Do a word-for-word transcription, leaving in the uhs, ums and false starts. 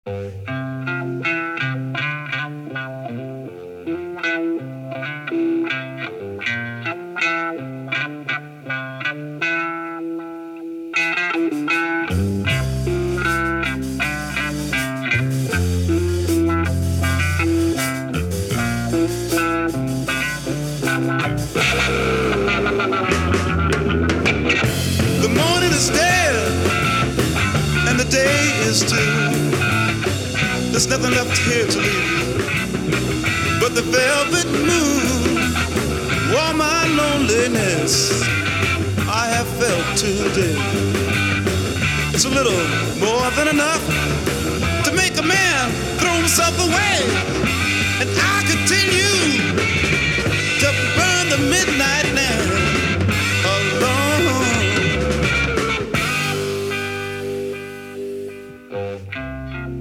The morning is dead and the day is too. There's nothing left here to leave but the velvet moon. All my loneliness I have felt today. It's a little more than enough to make a man throw himself away.